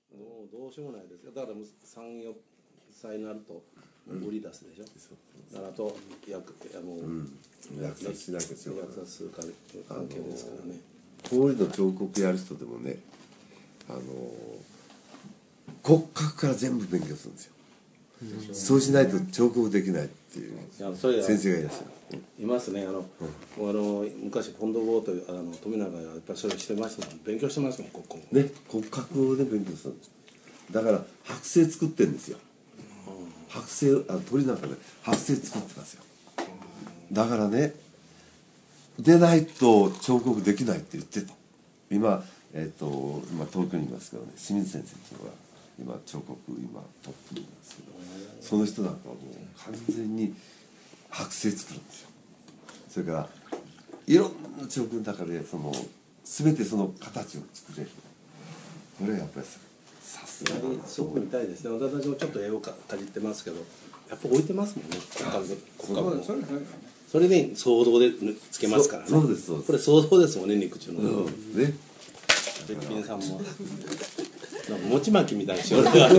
どうしようもないですよ。だから3、4歳になると売り出すでしょ。だからと約束する関係ですからね。 通りの彫刻やる人でもね、骨格から全部勉強するんですよ。そうしないと彫刻できないっていう先生がいらっしゃる。 いますね。昔ポンドボーという富永がやっぱりそれしてましたもん。勉強してますもん、ここね、骨格で勉強するんです。だから剥製作ってるんですよ。剥製鳥なんかね、剥製作ってますよ。だからね、でないと彫刻できないって言ってた。今東京にいますけどね、清水先生っていうのが今彫刻トップにいますけど、その人なんかはもう完全に剥製作るんですよ。それからいろんな彫刻の中で全てその形を作れる。これはやっぱりさすがにすごく見たいですね。私もちょっと絵をかじってますけど、やっぱ置いてますもんね。骨格もそれで想像でつけますからね。 そうです、そうです。 これ想像ですもんね、肉中の。 ね。 べっぴんさんもなんか餅巻きみたいな仕事がある。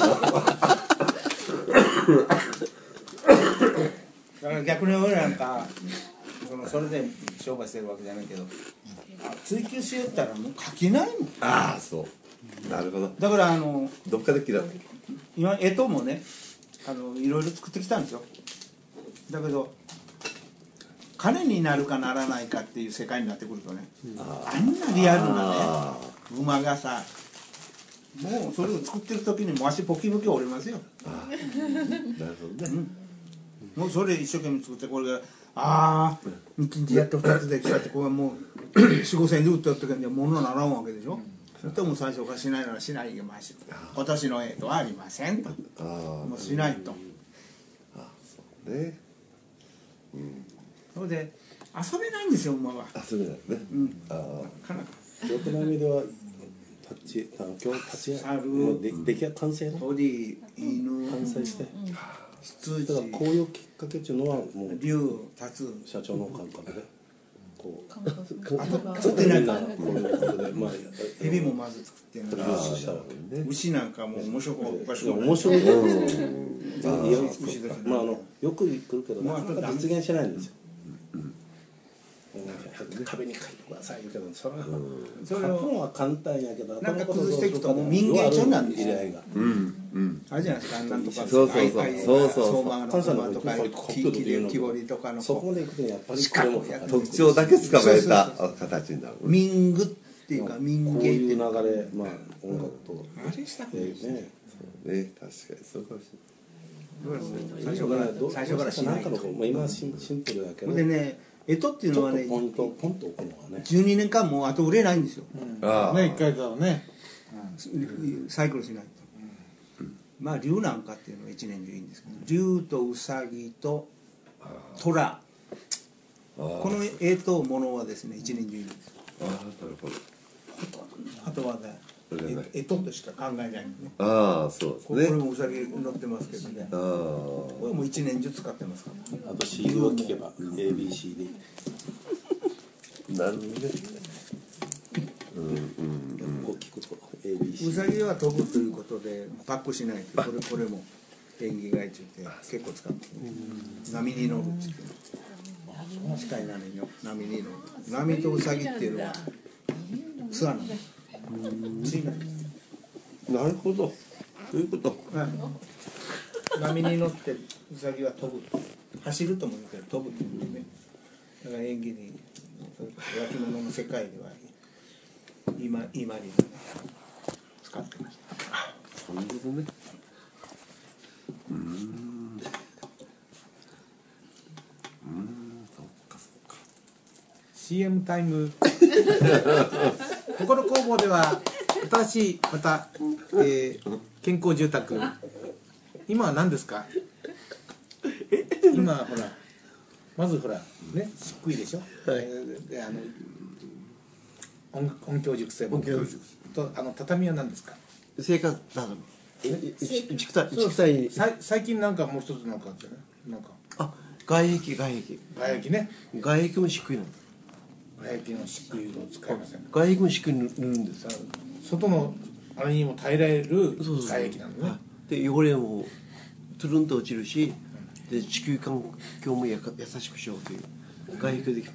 だから逆に俺なんかそれで商売してるわけじゃないけど、追求しよったらもう書けないもん。 ああ、そうなるほど。 だからどっかで嫌う。 今干支もねいろいろ作ってきたんですよ。だけど金になるかならないかっていう世界になってくるとね、あんなリアルなね馬がさ、もうそれを作ってる時にもう足ポキポキ折れますよ。 なるほどね。 もうそれ一生懸命作って、これが一日やっと2つできたって、これもう4、5千円で売っておったけど物ならんわけでしょ。でも最初からしないならしないがまし、今年の絵とはありませんと、もうしないと。 そうね。 それで遊べないんですよ、馬は。 遊べないね。 かなか京都の意味では立ちもう出来完成の鳥、犬、 完成して、 羊、 だからこういうきっかけっていうのはもう竜、竜、 社長の感覚でこう作ってないからこういうことでエビもまず作ってプロない。 デュースしたわけね。 牛なんかも面白くおかしくない。 面白いね。 牛ですね。 よく来るけどなかなか実現しないんですよ。壁に書いてくださいけど、それは書くのは簡単やけど、 なんか崩していくともう民芸書なんですよ。あれじゃないですか、なんとかそう相馬の馬とか木彫りとかのそこまでいくとやっぱりこれも特徴だけつかまえた形になる。 民具っていうか民こう芸いう流れ、音楽とあれしたくないですね。 ね、確かにそうかもし最初からしないと。 今シンプルやけど。 でね、干支っていうのはね、 ポンと置くのはね。 12年間もうあと売れないんですよ。 ね、1回からね、 サイクルしないと。まあ龍なんかっていうのは一年中いいんですけど、龍とウサギと虎、この干支ものはですね一年中いいんです。 なるほど。 あとはね、干支としか考えないんでね。 そうですね。 これもウサギ乗ってますけどね。これも一年中使ってますから。 あと CD を聞けば ABCD。 なるほどね。 こう聞くと ABC。 ウサギは飛ぶということでパックしないと、これも縁起がいって言って結構使って波に乗るって言って、近い波の波に乗る。波とウサギっていうのはツアーなんです。 なるほど。そういうこと。 波に乗ってウサギは飛ぶ、走るとも言うけど飛ぶっていうね。だから演技に焼き物の世界では今に使ってます。 そういうことね。そっか。 CM タイム。ここの工房では新しいまた、健康住宅、今は何ですか？今ほらまずほらね、低いでしょ、で音響熟成もと畳は何ですか？ 生活だから最近なんかもう一つなんかあってね、なんか外壁ね、 外壁も漆喰なんです。 外壁の漆喰を使いません。 外壁も漆喰塗るんです。 外のあれにも耐えられる外壁なのね。 はい、で汚れもつるんと落ちるし、で地球環境も優しくしようという外壁ができます。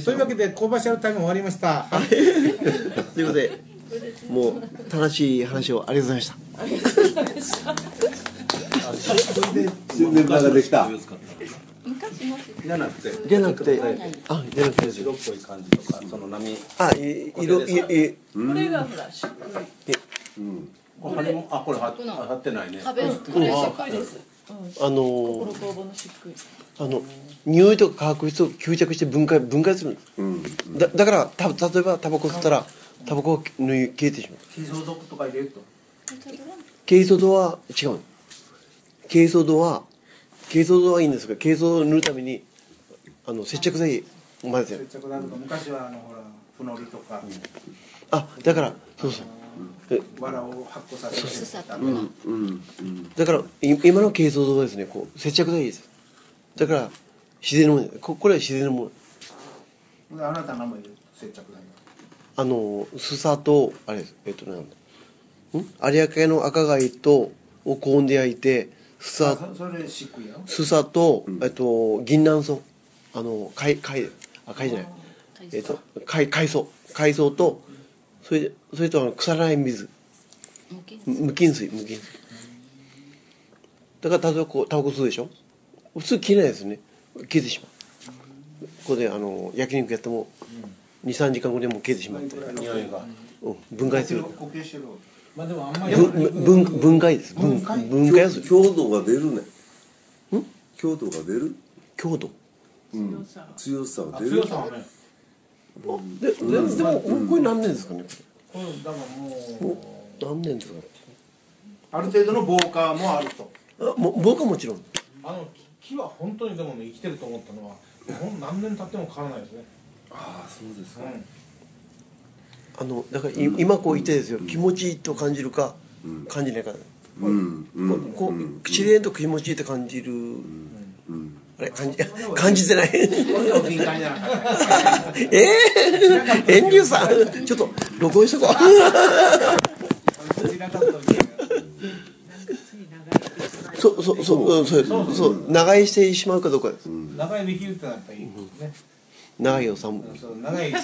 というわけでコマーシャルタイム終わりました。 ということで、もう楽しい話をありがとうございました。 新メンバーができた。 じゃなくて、 じゃなくて、 白っぽい感じとか、その波。 色、 これがほら、しっくり。 これ貼ってないね。 これしっくりです。心工房のしっくり。 匂いとか化学物質を吸着して分解するんです。だから例えばタバコ吸ったらタバコが消えてしまう。 珪藻土とか入れると。 珪藻土は違う。珪藻土はいいんですが、珪藻を塗るために接着剤混ぜてる。 接着剤とか昔はほらフノリとか。 だからそう。 藁を発酵させて。 だから今の珪藻土はですね、こう接着剤です。だから自然のもの。これは自然のもの。あなたの名前で接着剤が。スサとあれです有明海の赤貝とを高温で焼いてスサと銀杏素貝じゃない海藻とそれと腐らない水無菌水だから例えばこうタバコ吸うでしょ、普通消えないですよね、消えてしまう。ここで焼肉やっても 2,3 時間後にもう消えてしまって匂いが分解する。 まあでもあんまり分解です。分解する。 強度が出るね。強度が出る。 強度。 強さが出る。 強さはね。 でもこれ何年ですかね。 これだからもう何年ですか。 ある程度の防火もあると。 防火もちろん。 木は本当にでもね生きてると思ったのは何年経っても変わらないですね。 ああそうですか。 だから今こう言ってですよ、気持ちいいと感じるか感じないか、こう口でと気持ちいいと感じる、あれ感じてない。遠慮さんちょっと録音しとこう。そう長居してしまうかどうかです。 長居できるってなったらいいね。 長いよさん。 長いさ。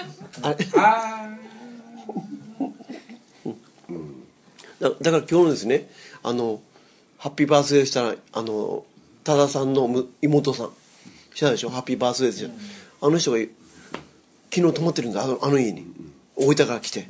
だから今日のですね、ハッピーバースデーしたら多田さんの妹さんしたでしょ、ハッピーバースデーじゃん。あの人が昨日泊まってるんだ、家に大分から来て、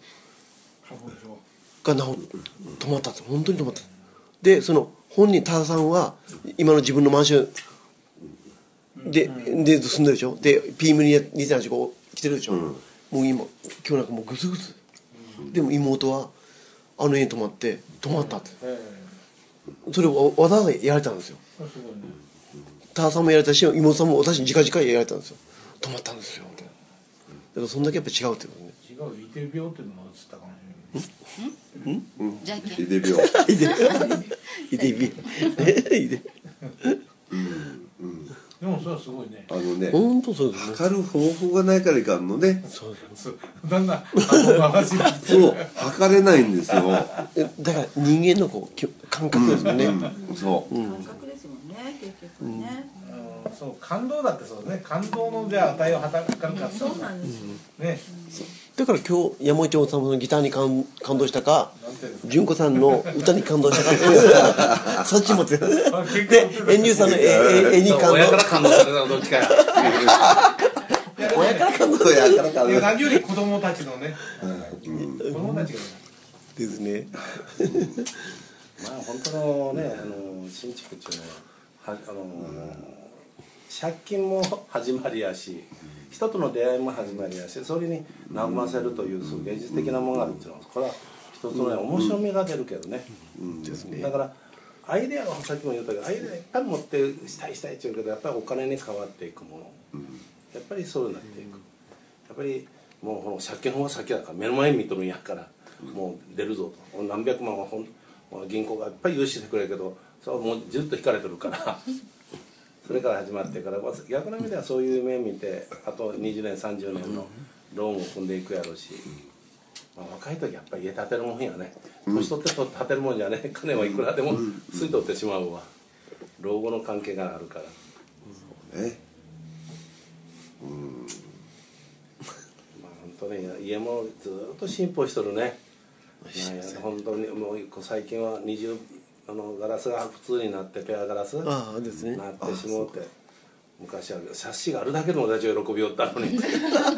が泊まったと、本当に泊まった。でその本人多田さんは今の自分のマンションで住んでるでしょ。でピームに似た話こう来てるでしょ。もう今日なんかもうグツグツ。でも妹は家に泊まったって。それをわざわざやられたんですよ。多田さんもやられたし、妹さんも私に直々やられたんですよ。泊まったんですよ。だからそんだけやっぱ違うってことね。 違う、イテ病っていうのが映ったかもしれない。 じゃけイデ病。 でもそれはすごいね。 本当そうですね。 測る方法がないからいかんのね。 そうだんだんそう測れないんですよ。 だから人間のこう感覚ですもんね。 そう。 感覚ですもんね、結局ね。 そう感動だってそうね、感動のじゃあ値を測るかって。 そうなんですよ。 ね。 だから今日山内さんのギターに感動したか、純子さんの歌に感動したか、そっちもで、遠慮さんの絵に感動。 親から感動されたのどっちかや。 親から感動。 何より子供たちのね。子供たちがですね。 まあ本当のね、新築っていうのは借金も始まりやし、人との出会いも始まりやし、それに和ませるというそう現実的なものがあるっていうのは、これは一つのね面白みが出るけどね。だからアイデアはさっきも言ったけど、アイデアいっぱい持ってしたいって言うけど、やっぱりお金に変わっていくもの、やっぱりそうなっていく。やっぱりもうこの借金の方が先だから、目の前に見とるんやから、もう出るぞと。何百万は銀行がいっぱい融資してくれるけど、そうもうずっと引かれてるから。それから始まってから、逆の意味ではそういう夢見て、あと20年30年のローンを組んでいくやろうし、 まあ、若い時やっぱり家建てるもんやね、年取ってと建てるもんじゃね、金はいくらでも吸い取ってしまうわ、老後の関係があるから。 ね、 まあ本当ね、家もずっと進歩しとるね。本当にもう最近はガラスが普通になってペアガラスですね、 なってしもうて、昔はシャッシがあるだけでも私は喜びよったのに、今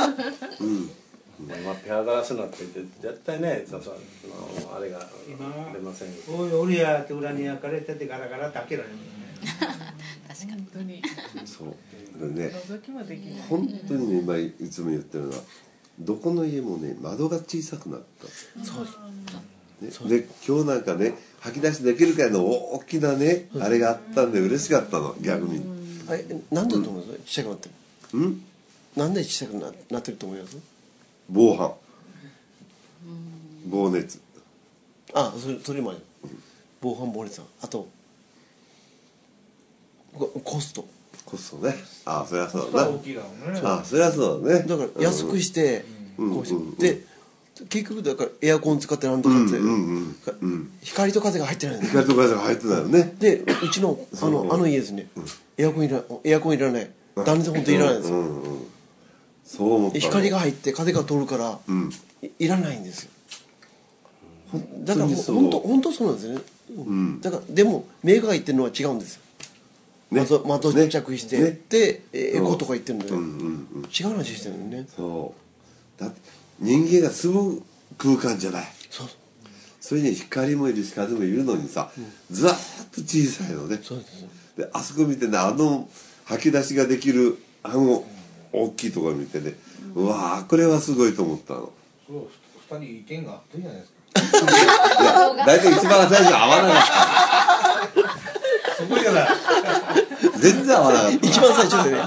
ペアガラスになって絶対ね、あれが出ませんよ。 おいおりやって裏に焼かれててガラガラって開けられるもんね。 確かに本当にそうね、 覗きもできない。 本当にね、今いつも言ってるのは、どこの家もね窓が小さくなった。ね、で今日なんかね吐き出しできるくらいの大きなね、あれがあったんで嬉しかったの、逆に。 なんでだと思います？小さくなってる。なんで小さくなってると思います？ 防犯、防熱。 それもある。防犯防熱、あとコストね。そりゃそうだな。 大きいだもんね。 そりゃそうだね。 だから安くしてこうしてで結局だからエアコン使ってなんとかって光と風が入ってないんです。 光と風が入ってないよね。 でうちの家ですね、エアコンいらない、断熱本当いらないんですよ。 そう思った。 光が入って風が通るからいらないんですよ。だから本当そうなんですよね。だからでもメーカーが言ってるのは違うんですよ。窓ちっちゃくしてでエコとか言ってるんで違う話してるんだよね。 そうだって人間が住む空間じゃない。それに光もいるし風もいるのにさ、ずーっと小さいのね。であそこ見てね、吐き出しができる大きいところ見てね、うわーこれはすごいと思ったの。 2人意見が合ってるじゃないですか。 いや大体一番最初合わなかった。 そこじゃない。 全然合わなかった。 一番最初でね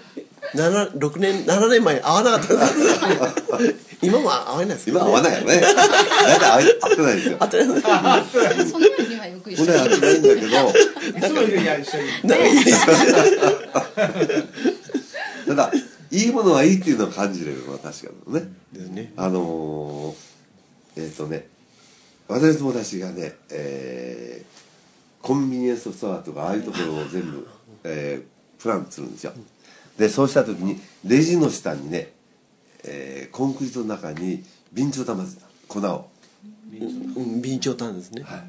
7年前に合わなかったんです。今も合わないです。 今合わないよね。大体合ってないですよ。 合ってない。 そのようにはよく一緒にこれ合ってないんだけど、 いつもいるや一緒に。 ただいいものはいいっていうのを感じれるのは確かなのね。 ですね。 私の友達がね、コンビニエンスストアとかああいうところを全部、プランするんですよ。でそうした時にレジの下にね、コンクリートの中に備長炭混ぜた粉を、 備長炭ですね。 はい、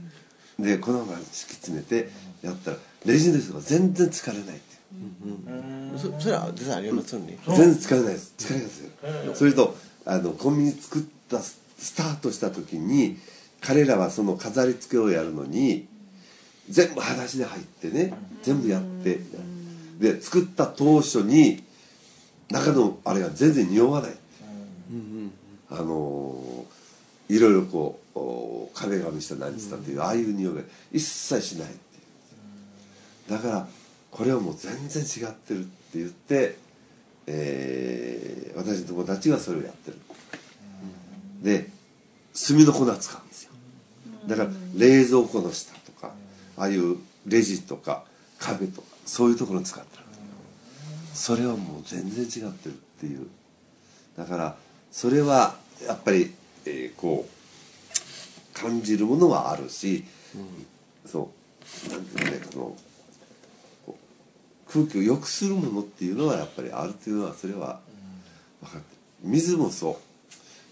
で粉を敷き詰めてやったらレジの人が全然疲れないって。 それは実はありますよね。 全然疲れないです。疲れが強い。それとコンビニ作ったスタートした時に彼らはその飾り付けをやるのに全部裸足で入ってね、全部やってで作った当初に中のあれが全然匂わない。いろいろこう壁紙した何したっていうああいう匂いが一切しないっていう。だからこれはもう全然違ってるって言って、私の友達がそれをやってる。で炭の粉使うんですよ。だから冷蔵庫の下とかああいうレジとか壁とかそういうところに使ってる。それはもう全然違ってるっていう。だからそれはやっぱり、こう感じるものはあるし、そうなんていうね、空気を良くするものっていうのはやっぱりあるっていうのはそれは分かってる。水もそう。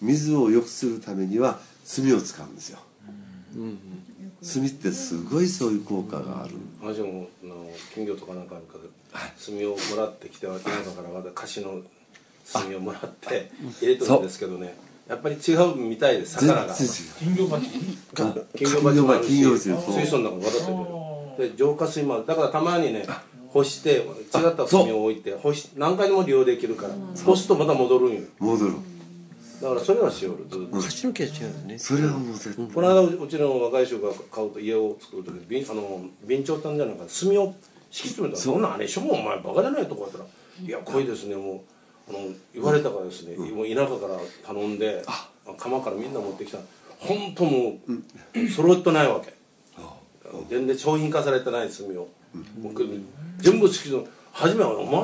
水を良くするためには炭を使うんですよ。炭ってすごいそういう効果がある。 私も金魚とかなんかあるから炭をもらってきて田舎からまだ菓子の炭をもらって入れてるんですけどね、やっぱり違うみたいです。魚が金魚鉢。 金魚鉢もあるし金魚鉢水槽の中に渡ってるで浄化水もある。だからたまにね干して違った炭を置いて何回でも利用できるから干すとまた戻るんよ。 戻る。 だからそれはしよるずっと。 菓子の木は違うんですね。 それはもう絶対。 この間うちの若い人が買うと家を作る時に備長炭じゃなくて炭を敷き詰めたら「そんなんあれしょもお前バカじゃない」とか言ったら「いやこれですねもう言われたからですね、もう田舎から頼んで窯からみんな持ってきた本当もう揃ってないわけ。全然商品化されてない炭を、僕全部敷き詰め初めは「お前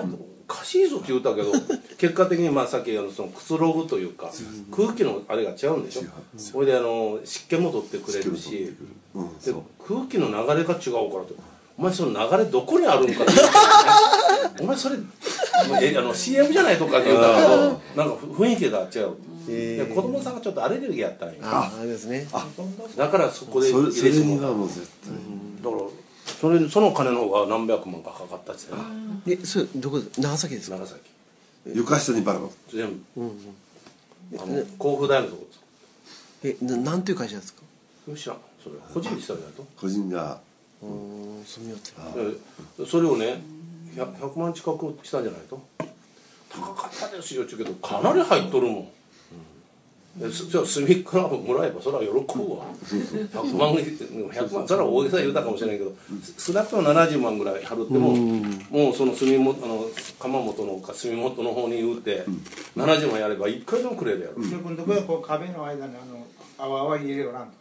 かしいぞって言うたけど結果的にまあさっきそのくつろぐというか空気のあれが違うんでしょ。それで湿気も取ってくれるし、で空気の流れが違うからと。お前その流れどこにあるんかって言うからねお前それCM じゃないとかって言うたけどなんか雰囲気が違う。で子供さんがちょっとアレルギーやったんや。 ああですね。 だからそこで入れそれてもらう。 にはもう絶対だからその金の方が何百万かかかったっつってね。 でそれどこで長崎ですか？ 長崎床下にバラバラ全部甲府大のとこです。 なんていう会社ですか？ 知らん。それ個人でしたんじゃないと。 個人が住みよってそれをね100万近くしたんじゃないと。高かったですよっちゅうけどかなり入っとるもん。じゃあ隅っこらもらえばそれは喜ぶわ。100万それは大げさ言うたかもしれないけど少なくとも70万ぐらい払ってももうその窯元のか隅元の方に言うて70万やれば1回でもくれるやろ。 で今度これこう壁の間に泡入れよらん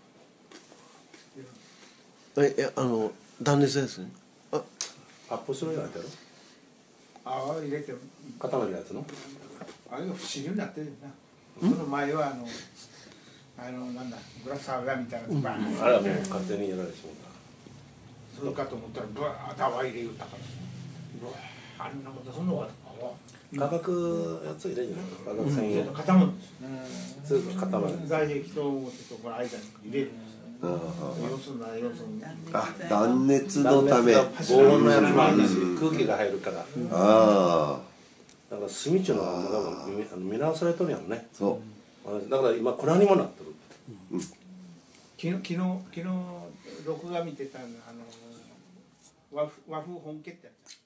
と。 断熱ですね。 アップするやつやろ。 泡入れて固めるやつの。 あれが不思議になってるよな。その前はなんだグラスハガみたいなのバーンあれはもう勝手にやられてしまった。 それかと思ったらブワーッと泡入れよったからブワーあんなことそんのか化学やつ入れるんじゃない化学専用固まるんですすぐ固まる。 材液と表とこの間に入れるんです要するに断熱のため防音のやつもあるし空気が入るからあだから炭っていうのはまだ見直されとるやんね。 そうだから今これにもなってる。 昨日録画見てた和風本家ってやつ